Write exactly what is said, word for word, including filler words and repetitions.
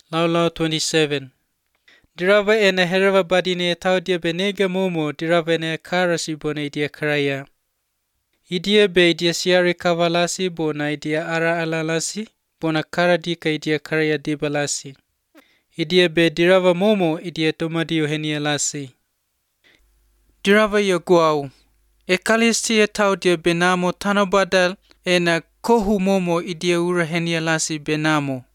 Lau Lau twenty-seven. Dirava ene herava badine taudia benega momo dirava ene karasi bona idia karaya. Idia be idia siari kavalasi bona idia ara alalasi bona karadika idia karaya dibalasi. Idia be dirava momo idia tomadio henialasi. Dirava yaguau. Ekalisti e taudia benamo tanobadal ena kohu momo idia ura henialasi benamo.